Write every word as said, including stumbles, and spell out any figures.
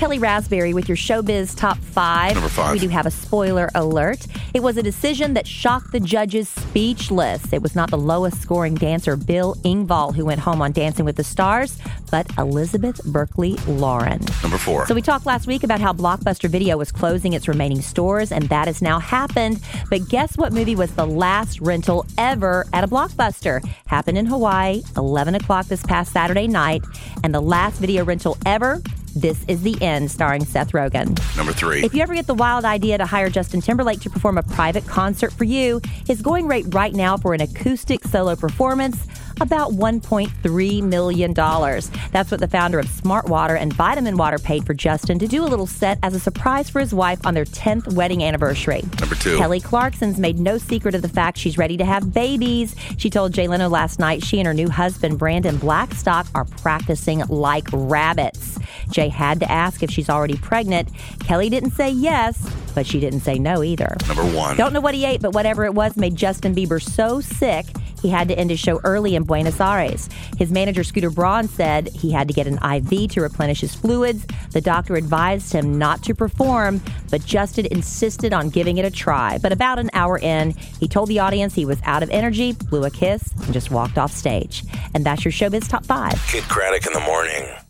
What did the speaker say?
Kelly Raspberry with your Showbiz Top five. Number five. We do have a spoiler alert. It was a decision that shocked the judges speechless. It was not the lowest scoring dancer Bill Engvall who went home on Dancing with the Stars, but Elizabeth Berkley Lauren. Number four. So we talked last week about how Blockbuster Video was closing its remaining stores, and that has now happened. But guess what movie was the last rental ever at a Blockbuster? Happened in Hawaii, eleven o'clock this past Saturday night. And the last video rental ever, This Is the End, starring Seth Rogen. Number three. If you ever get the wild idea to hire Justin Timberlake to perform a private concert for you, his going rate right now for an acoustic solo performance, about one point three million dollars. That's what the founder of Smart Water and Vitamin Water paid for Justin to do a little set as a surprise for his wife on their tenth wedding anniversary. Number two. Kelly Clarkson's made no secret of the fact she's ready to have babies. She told Jay Leno last night she and her new husband, Brandon Blackstock, are practicing like rabbits. Jay had to ask if she's already pregnant. Kelly didn't say yes, but she didn't say no either. Number one. Don't know what he ate, but whatever it was made Justin Bieber so sick he had to end his show early in Buenos Aires. His manager, Scooter Braun, said he had to get an I V to replenish his fluids. The doctor advised him not to perform, but Justin insisted on giving it a try. But about an hour in, he told the audience he was out of energy, blew a kiss, and just walked off stage. And that's your Showbiz Top five. Kid Craddock in the morning.